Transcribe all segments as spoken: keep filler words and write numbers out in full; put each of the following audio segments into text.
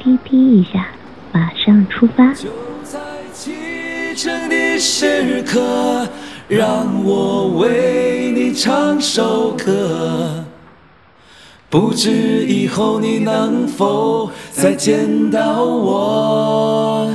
滴滴一下，马上出发。 就在启程的时刻，让我为你唱首歌，不知以后你能否再见到我。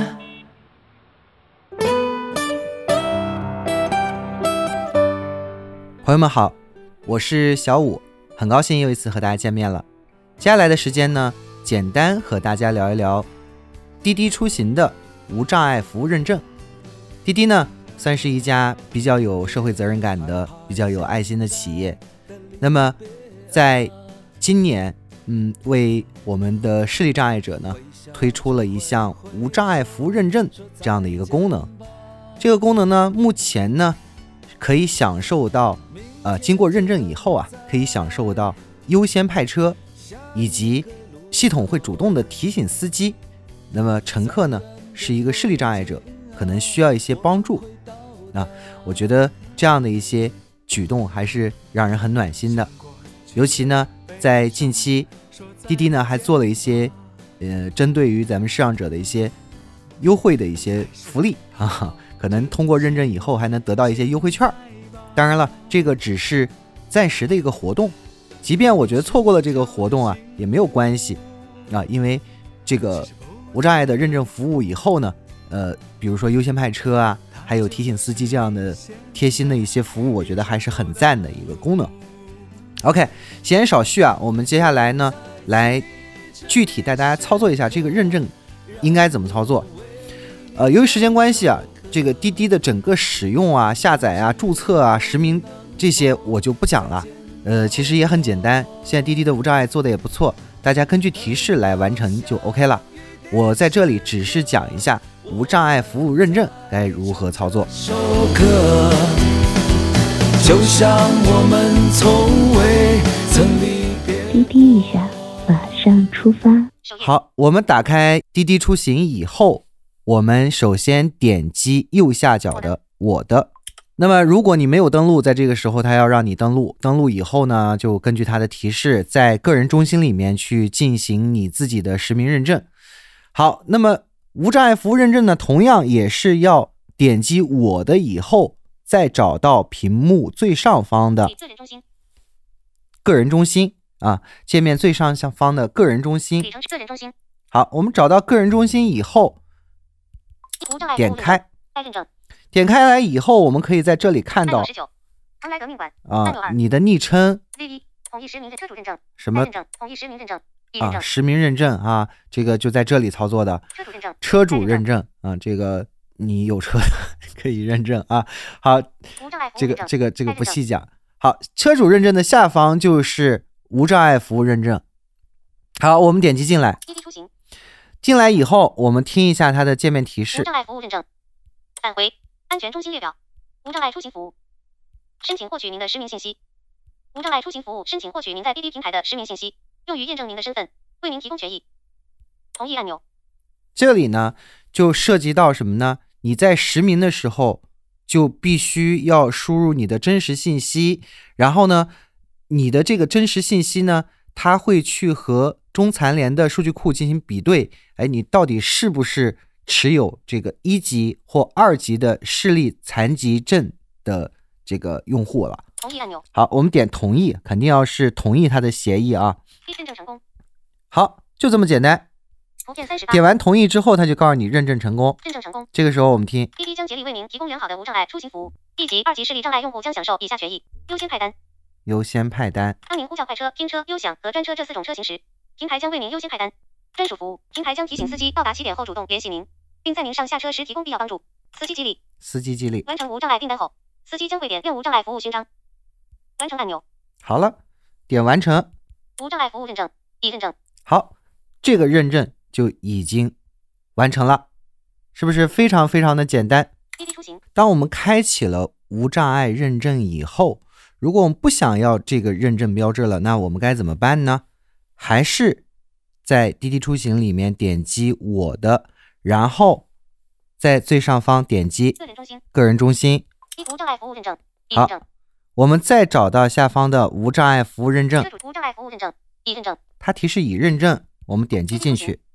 朋友们好，我是小五，很高兴又一次和大家见面了。接下来的时间呢，简单和大家聊一聊滴滴出行的无障碍服务认证。滴滴呢，算是一家比较有社会责任感的、比较有爱心的企业。那么，在今年，嗯，为我们的视力障碍者呢，推出了一项无障碍服务认证这样的一个功能。这个功能呢，目前呢，可以享受到，呃，经过认证以后啊，可以享受到优先派车，以及系统会主动的提醒司机，那么乘客呢是一个视力障碍者，可能需要一些帮助。那我觉得这样的一些举动还是让人很暖心的。尤其呢，在近期，滴滴呢还做了一些，呃，针对于咱们视障者的一些优惠的一些福利啊。可能通过认证以后还能得到一些优惠券。当然了，这个只是暂时的一个活动，即便我觉得错过了这个活动啊也没有关系啊，因为这个无障碍的认证服务以后呢，呃，比如说优先派车啊，还有提醒司机这样的贴心的一些服务，我觉得还是很赞的一个功能。OK， 闲言少叙啊，我们接下来呢来具体带大家操作一下这个认证应该怎么操作。呃，由于时间关系啊，这个滴滴的整个使用啊、下载啊、注册啊、实名这些我就不讲了。呃，其实也很简单，现在滴滴的无障碍做的也不错，大家根据提示来完成就 OK 了。我在这里只是讲一下无障碍服务认证该如何操作。 首歌就像我们从未曾离别。 滴滴一下，马上出发。 好，我们打开滴滴出行以后，我们首先点击右下角的我的。那么如果你没有登录，在这个时候它要让你登录，登录以后呢，就根据它的提示在个人中心里面去进行你自己的实名认证。好，那么无障碍服务认证呢，同样也是要点击我的以后，再找到屏幕最上方的个人中心啊，界面最上方的个人中心。好，我们找到个人中心以后，点开，点开来以后，我们可以在这里看到啊，你的昵称，什么啊，实名认证啊，这个就在这里操作的。车主认证啊，这个你有车可以认证啊。好，这个这个这个不细讲。好，车主认证的下方就是无障碍服务认证。好，我们点击进来。进来以后，我们听一下它的界面提示。 无障碍服务认证，返回安全中心列表，无障碍出行服务，申请获取您的实名信息。无障碍出行服务申请获取您在滴滴平台的实名信息，用于验证您的身份，为您提供权益。同意按钮。 这里呢，就涉及到什么呢？你在实名的时候，就必须要输入你的真实信息，然后呢，你的这个真实信息呢，它会去和中残联的数据库进行比对，哎，你到底是不是持有这个一级或二级的视力残疾证的这个用户了。 同意按钮。 好，我们点同意，肯定要是同意他的协议啊。 认证成功。 好，就这么简单。 图片三十八。 点完同意之后，他就告诉你认证成功。 认证成功。 这个时候我们听。 滴滴将竭力为您提供良好的无障碍出行服务。一级、二级视力障碍用户将享受以下权益：优先派单。 优先派单。 当您呼叫快车、拼车、优享和专车这四种车型时，平台将为您优先派单。专属服务，平台将提醒司机到达起点后主动联系您，并在您上下车时提供必要帮助。司机激励。 司机激励。 完成无障碍订单后，司机将会点认无障碍服务勋章。完成按钮。 好了，点完成。 无障碍服务认证已认证。 好，这个认证就已经完成了，是不是非常非常的简单？ 滴滴出行。 当我们开启了无障碍认证以后，如果我们不想要这个认证标志了，那我们该怎么办呢？还是在滴滴出行里面点击我的，然后在最上方点击个人中心。 个人中心。 无障碍服务认证已认证。 好，我们再找到下方的无障碍服务认证。 无障碍服务认证已认证。 它提示已认证，我们点击进去。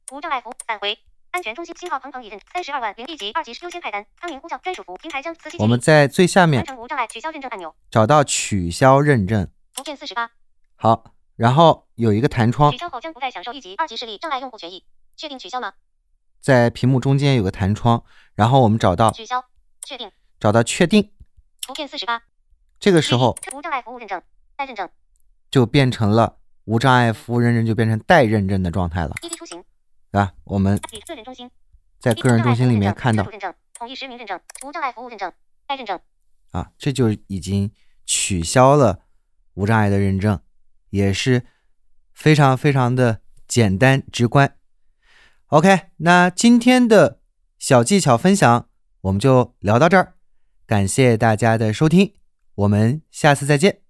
无障碍服返回。安全中心信号鹏鹏已认三十二万零一级二级优先派单。康宁呼叫专属服平台将磁吸。 我们在最下面完成无障碍取消认证按钮， 找到取消认证。 图片四十八。 好，然后有一个弹窗， 取消后将不再享受一级、二级视力障碍用户权益。确定取消吗？ 在屏幕中间有个弹窗，然后我们找到取消，确定， 找到确定。 图片四十八。 这个时候无障碍服务认证待认证就变成了无障碍服务认证，就变成待认证的状态了， 滴滴出行， 对吧？我们个人中心在个人中心里面看到认证、统一实名认证、无障碍服务认证待认证啊，这就已经取消了无障碍的认证，也是非常非常的简单直观。OK， 那今天的小技巧分享我们就聊到这儿，感谢大家的收听，我们下次再见。